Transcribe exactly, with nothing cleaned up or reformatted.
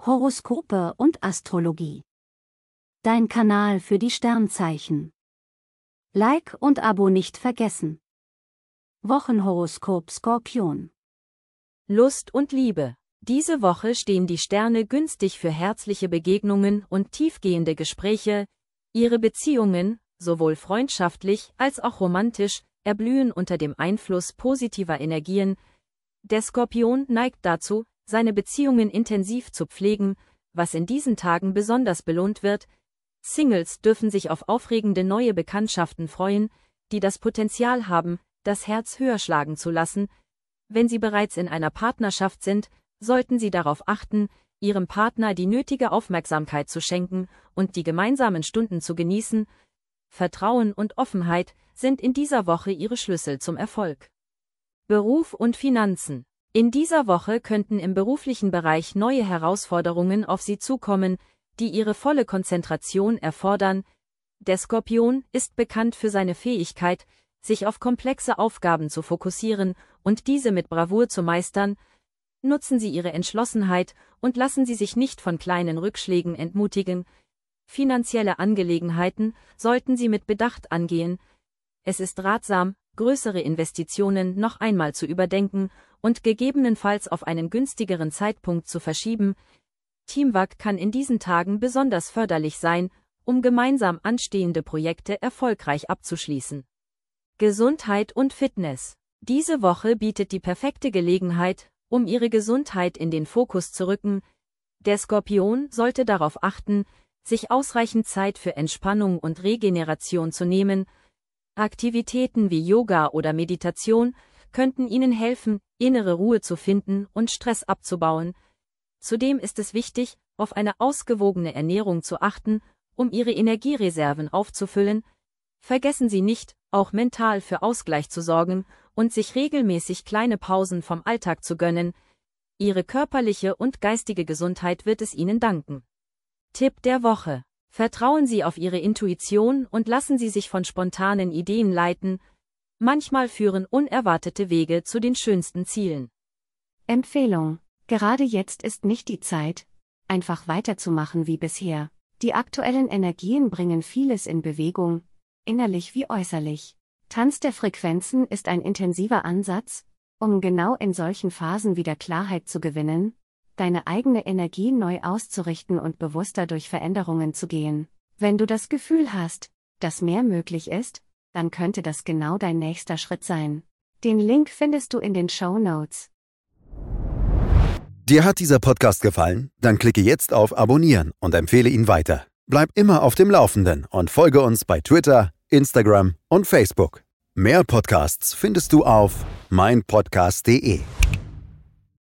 Horoskope und Astrologie. Dein Kanal für die Sternzeichen. Like und Abo nicht vergessen. Wochenhoroskop Skorpion. Lust und Liebe. Diese Woche stehen die Sterne günstig für herzliche Begegnungen und tiefgehende Gespräche. Ihre Beziehungen, sowohl freundschaftlich als auch romantisch, erblühen unter dem Einfluss positiver Energien. Der Skorpion neigt dazu, seine Beziehungen intensiv zu pflegen, was in diesen Tagen besonders belohnt wird. Singles dürfen sich auf aufregende neue Bekanntschaften freuen, die das Potenzial haben, das Herz höher schlagen zu lassen. Wenn sie bereits in einer Partnerschaft sind, sollten sie darauf achten, ihrem Partner die nötige Aufmerksamkeit zu schenken und die gemeinsamen Stunden zu genießen. Vertrauen und Offenheit sind in dieser Woche ihre Schlüssel zum Erfolg. Beruf und Finanzen. In dieser Woche könnten im beruflichen Bereich neue Herausforderungen auf Sie zukommen, die Ihre volle Konzentration erfordern. Der Skorpion ist bekannt für seine Fähigkeit, sich auf komplexe Aufgaben zu fokussieren und diese mit Bravour zu meistern. Nutzen Sie Ihre Entschlossenheit und lassen Sie sich nicht von kleinen Rückschlägen entmutigen. Finanzielle Angelegenheiten sollten Sie mit Bedacht angehen. Es ist ratsam, größere Investitionen noch einmal zu überdenken und gegebenenfalls auf einen günstigeren Zeitpunkt zu verschieben. Teamwork kann in diesen Tagen besonders förderlich sein, um gemeinsam anstehende Projekte erfolgreich abzuschließen. Gesundheit und Fitness. Diese Woche bietet die perfekte Gelegenheit, um Ihre Gesundheit in den Fokus zu rücken. Der Skorpion sollte darauf achten, sich ausreichend Zeit für Entspannung und Regeneration zu nehmen. Aktivitäten wie Yoga oder Meditation könnten Ihnen helfen, innere Ruhe zu finden und Stress abzubauen. Zudem ist es wichtig, auf eine ausgewogene Ernährung zu achten, um Ihre Energiereserven aufzufüllen. Vergessen Sie nicht, auch mental für Ausgleich zu sorgen und sich regelmäßig kleine Pausen vom Alltag zu gönnen. Ihre körperliche und geistige Gesundheit wird es Ihnen danken. Tipp der Woche. Vertrauen Sie auf Ihre Intuition und lassen Sie sich von spontanen Ideen leiten. Manchmal führen unerwartete Wege zu den schönsten Zielen. Empfehlung: Gerade jetzt ist nicht die Zeit, einfach weiterzumachen wie bisher. Die aktuellen Energien bringen vieles in Bewegung, innerlich wie äußerlich. Tanz der Frequenzen ist ein intensiver Ansatz, um genau in solchen Phasen wieder Klarheit zu gewinnen, deine eigene Energie neu auszurichten und bewusster durch Veränderungen zu gehen. Wenn du das Gefühl hast, dass mehr möglich ist, dann könnte das genau dein nächster Schritt sein. Den Link findest du in den Shownotes. Dir hat dieser Podcast gefallen? Dann klicke jetzt auf Abonnieren und empfehle ihn weiter. Bleib immer auf dem Laufenden und folge uns bei Twitter, Instagram und Facebook. Mehr Podcasts findest du auf meinpodcast punkt de.